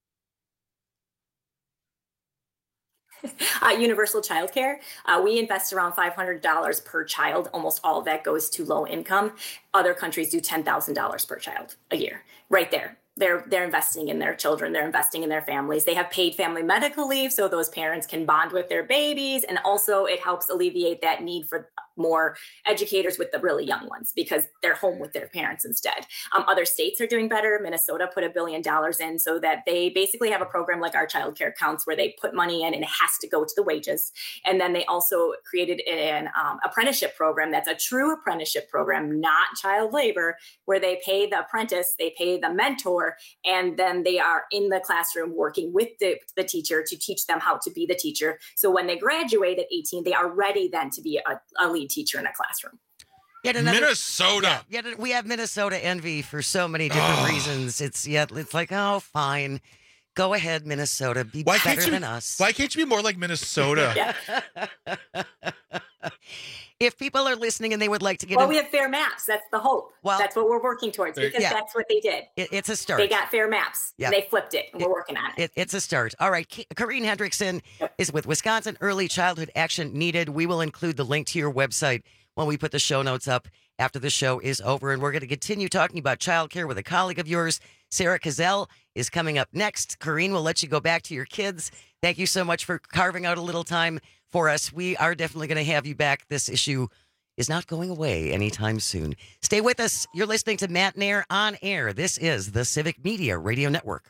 Uh, universal child care. Uh, we invest around five hundred dollars per child. Almost all of that goes to low income. Other countries do ten thousand dollars per child a year. Right there. They're they're investing in their children. They're investing in their families. They have paid family medical leave so those parents can bond with their babies. And also it helps alleviate that need for more educators with the really young ones because they're home with their parents instead. Um, other states are doing better. Minnesota put a billion dollars in so that they basically have a program like our Child Care Counts where they put money in and it has to go to the wages. And then they also created an um, apprenticeship program that's a true apprenticeship program, not child labor, where they pay the apprentice, they pay the mentor, and then they are in the classroom working with the, the teacher to teach them how to be the teacher. So when they graduate at eighteen, they are ready then to be a, a lead teacher in a classroom. Yet another, Minnesota. Yeah, yet we have Minnesota envy for so many different Oh. reasons. It's yet it's like, oh, fine. Go ahead, Minnesota. Be Why better can't you, than us. Why can't you be more like Minnesota? If people are listening and they would like to get Well, in, we have fair maps. That's the hope. Well, that's what we're working towards because yeah. that's what they did. it, it's a start. They got fair maps. Yeah. And they flipped it. And we're working on it. It, it's a start. All right. K- Corine Hendrickson is with Wisconsin Early Childhood Action Needed. We will include the link to your website when we put the show notes up after the show is over. And we're going to continue talking about childcare with a colleague of yours. Sarah Cazell is coming up next. Corine, will let you go back to your kids. Thank you so much for carving out a little time for us. We are definitely going to have you back. This issue is not going away anytime soon. Stay with us. You're listening to Matt Nair on Air. This is the Civic Media Radio Network.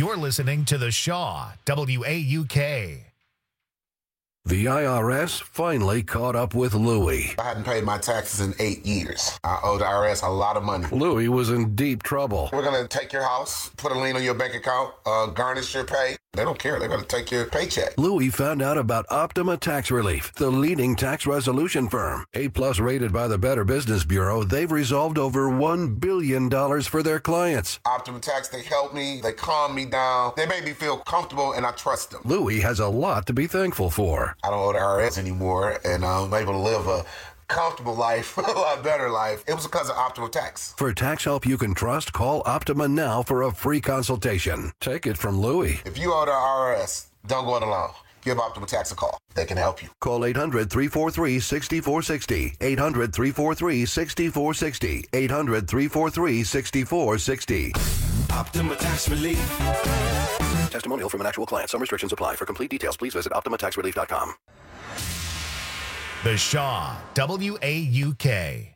You're listening to The Shaw, W A U K. The I R S finally caught up with Louie. I hadn't paid my taxes in eight years. I owe the I R S a lot of money. Louie was in deep trouble. We're going to take your house, put a lien on your bank account, uh, garnish your pay. They don't care. They're going to take your paycheck. Louie found out about Optima Tax Relief, the leading tax resolution firm. A-plus rated by the Better Business Bureau, they've resolved over one billion dollars for their clients. Optima Tax, they help me. They calm me down. They make me feel comfortable, and I trust them. Louie has a lot to be thankful for. I don't owe the I R S anymore, and I'm able to live a comfortable life, a lot better life. It was because of Optima Tax. For tax help you can trust, call Optima now for a free consultation. Take it from Louie. If you owe the I R S, don't go it alone. Give Optima Tax a call. They can help you. Call eight hundred, three four three, six four six zero. eight hundred, three four three, six four six zero. eight hundred, three four three, six four six zero. Optima Tax Relief. Testimonial from an actual client. Some restrictions apply. For complete details, please visit optima tax relief dot com. The Shaw, W A U K.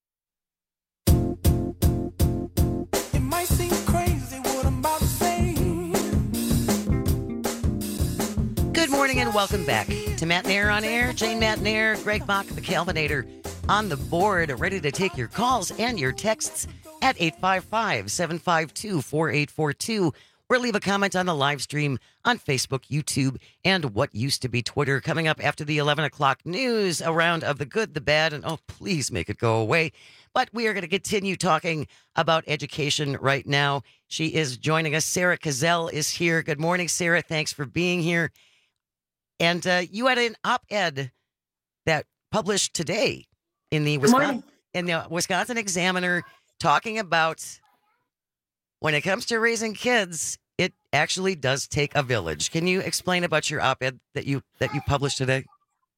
It might seem crazy what I'm about to say. Good morning and welcome back to Matt Nair on Air. Jane Matt Nair, Greg Bach, the Calvinator on the board, ready to take your calls and your texts at eight five five, seven five two, four eight four two. Or leave a comment on the live stream on Facebook, YouTube, and what used to be Twitter. Coming up after the eleven o'clock news, a round of the good, the bad, and oh, please make it go away. But we are going to continue talking about education right now. She is joining us. Sarah Cazell is here. Good morning, Sarah. Thanks for being here. And uh, you had an op-ed that published today in the Wisconsin, in the Wisconsin Examiner talking about when it comes to raising kids, it actually does take a village. Can you explain about your op-ed that you that you published today?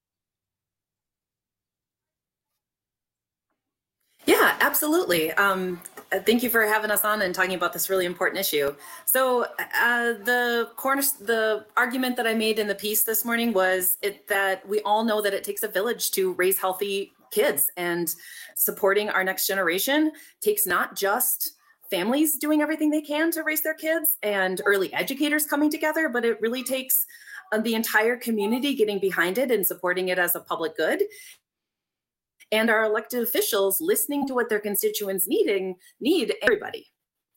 Yeah, absolutely. Um, thank you for having us on and talking about this really important issue. So uh, the corner, the argument that I made in the piece this morning was it, that we all know that it takes a village to raise healthy kids, and supporting our next generation takes not just families doing everything they can to raise their kids and early educators coming together, but it really takes uh, the entire community getting behind it and supporting it as a public good. And our elected officials listening to what their constituents needing need everybody.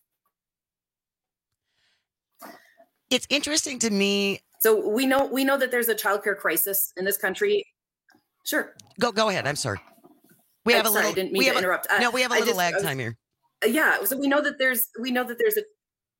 It's interesting to me. So we know we know that there's a childcare crisis in this country. Sure. Go go ahead. I'm sorry. We I'm have a sorry, little. I didn't mean we to have interrupt. A, no, we have a I little just, lag was, time here. Yeah. So we know that there's we know that there's a.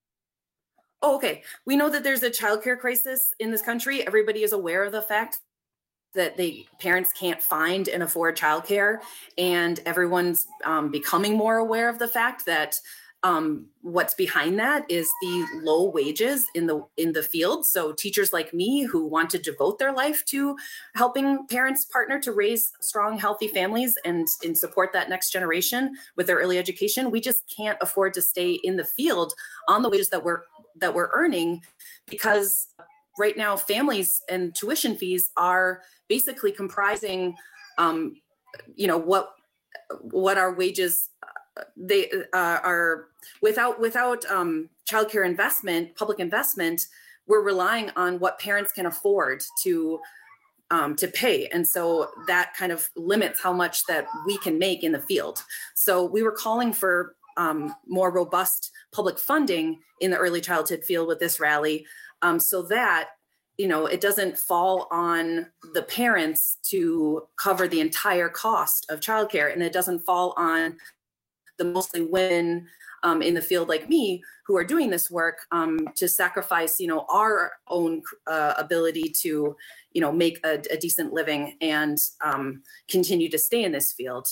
Oh, okay. We know that there's a childcare crisis in this country. Everybody is aware of the fact that they parents can't find and afford childcare, and everyone's um, becoming more aware of the fact that um, what's behind that is the low wages in the in the field. So teachers like me who want to devote their life to helping parents partner to raise strong, healthy families and, and support that next generation with their early education, we just can't afford to stay in the field on the wages that we're that we're earning, because right now families and tuition fees are basically comprising, um, you know, what what our wages uh, they uh, are without without um, childcare investment, public investment. We're relying on what parents can afford to um, to pay, and so that kind of limits how much that we can make in the field. So we were calling for um, more robust public funding in the early childhood field with this rally, um, so that you know, it doesn't fall on the parents to cover the entire cost of childcare, and it doesn't fall on the mostly women um, in the field like me who are doing this work um, to sacrifice, you know, our own uh, ability to, you know, make a, a decent living and um, continue to stay in this field.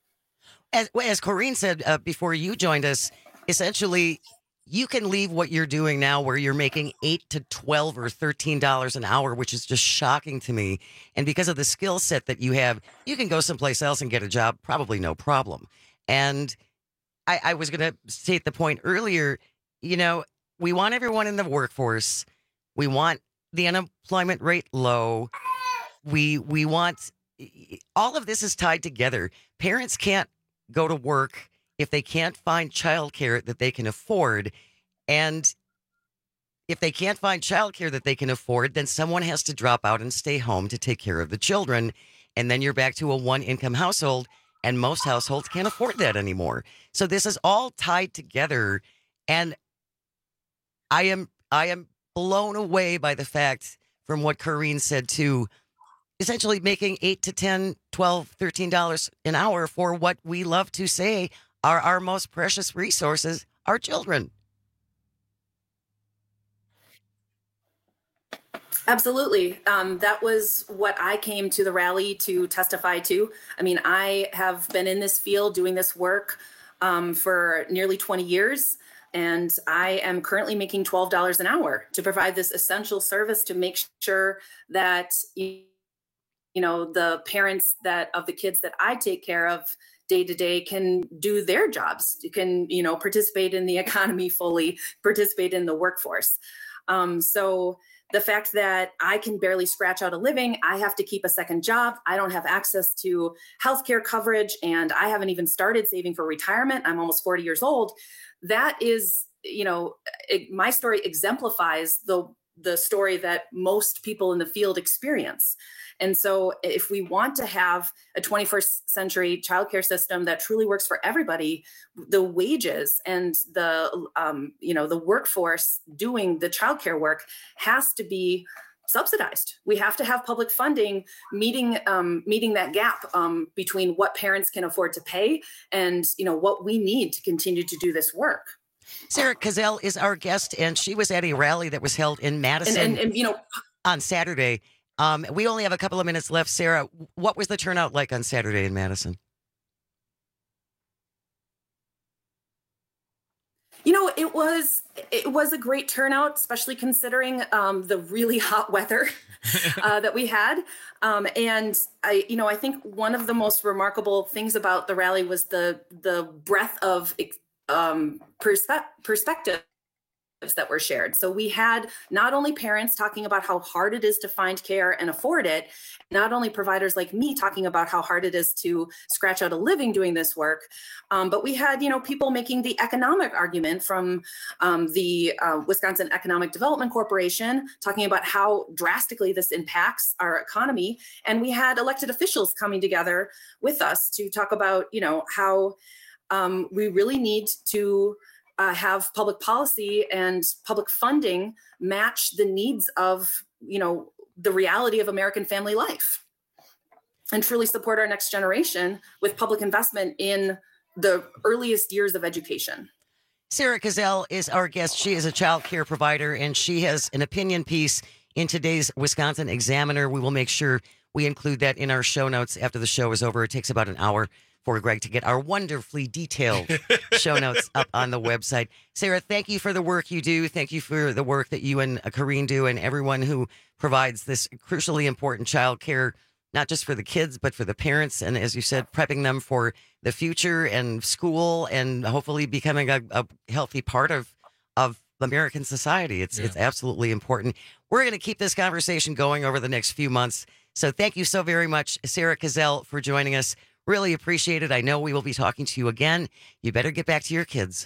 As, as Corrine said uh, before you joined us, essentially, you can leave what you're doing now where you're making eight to twelve or thirteen dollars an hour, which is just shocking to me. And because of the skill set that you have, you can go someplace else and get a job, probably no problem. And I, I was going to state the point earlier, you know, we want everyone in the workforce. We want the unemployment rate low. We, we want, all of this is tied together. Parents can't go to work if they can't find childcare that they can afford. And if they can't find childcare that they can afford, then someone has to drop out and stay home to take care of the children. And then you're back to a one-income household, and most households can't afford that anymore. So this is all tied together, and I am I am blown away by the fact, from what Corrine said too, essentially making eight to ten, twelve, thirteen dollars an hour for what we love to say are our most precious resources, our children. Absolutely. Um, that was what I came to the rally to testify to. I mean, I have been in this field doing this work um, for nearly twenty years, and I am currently making twelve dollars an hour to provide this essential service to make sure that, you know, the parents that of the kids that I take care of day to day can do their jobs, can, you know, participate in the economy fully, participate in the workforce. Um, so the fact that I can barely scratch out a living, I have to keep a second job, I don't have access to healthcare coverage, and I haven't even started saving for retirement. I'm almost forty years old. That is, you know, it, my story exemplifies the the story that most people in the field experience. And so if we want to have a twenty-first century childcare system that truly works for everybody, the wages and the, um, you know, the workforce doing the childcare work has to be subsidized. We have to have public funding meeting um, meeting that gap um, between what parents can afford to pay and, you know, what we need to continue to do this work. Sarah Cazell is our guest, and she was at a rally that was held in Madison and, and, and, you know, on Saturday. Um, we only have a couple of minutes left. Sarah, what was the turnout like on Saturday in Madison? You know, it was it was a great turnout, especially considering um, the really hot weather uh, that we had. Um, and I, you know, I think one of the most remarkable things about the rally was the the breadth of um, perspe- perspective that were shared. So we had not only parents talking about how hard it is to find care and afford it, not only providers like me talking about how hard it is to scratch out a living doing this work, um, but we had, you know, people making the economic argument from um, the uh, Wisconsin Economic Development Corporation talking about how drastically this impacts our economy. And we had elected officials coming together with us to talk about, you know, how um, we really need to Uh, have public policy and public funding match the needs of, you know, the reality of American family life, and truly support our next generation with public investment in the earliest years of education. Sarah Cazell is our guest. She is a child care provider, and she has an opinion piece in today's Wisconsin Examiner. We will make sure we include that in our show notes after the show is over. It takes about an hour for Greg to get our wonderfully detailed show notes up on the website. Sarah, thank you for the work you do. Thank you for the work that you and Corrine do, and everyone who provides this crucially important child care, not just for the kids, but for the parents. And as you said, prepping them for the future and school and hopefully becoming a, a healthy part of, of American society. It's, yeah. It's absolutely important. We're going to keep this conversation going over the next few months. So thank you so very much, Sarah Cazell, for joining us. Really appreciate it. I know we will be talking to you again. You better get back to your kids.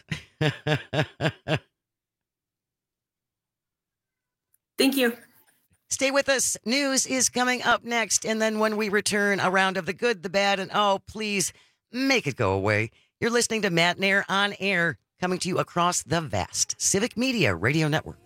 Thank you. Stay with us. News is coming up next. And then when we return, a round of the good, the bad, and oh, please make it go away. You're listening to Matt Nair on Air, coming to you across the vast Civic Media Radio Network.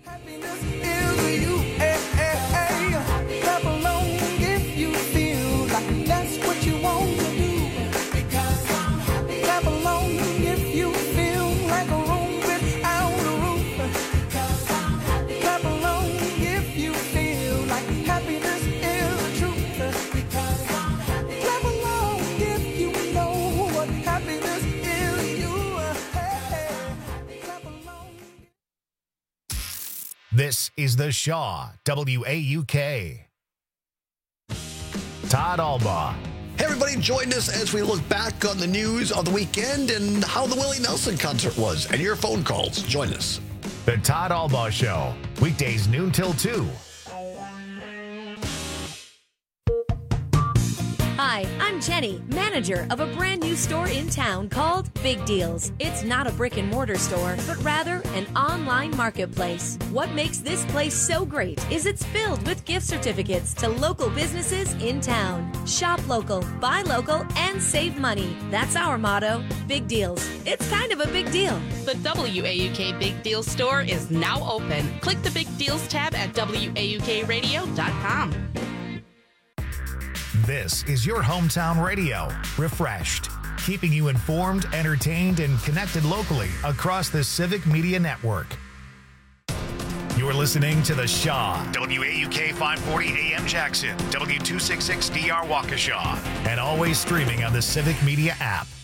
This is the Shaw W A U K. Todd Albaugh. Hey, everybody, join us as we look back on the news of the weekend and how the Willie Nelson concert was, and your phone calls. Join us. The Todd Albaugh Show, weekdays noon till two. Hi, I'm Cheney, manager of a brand new store in town called Big Deals. It's not a brick and mortar store, but rather an online marketplace. What makes this place so great is it's filled with gift certificates to local businesses in town. Shop local, buy local, and save money. That's our motto. Big Deals. It's kind of a big deal. The W A U K Big Deals store is now open. Click the Big Deals tab at W A U K radio dot com. This is your hometown radio, refreshed, keeping you informed, entertained, and connected locally across the Civic Media Network. You're listening to The Shaw, W A U K five forty A M Jackson, W two sixty-six D R Waukesha, and always streaming on the Civic Media app.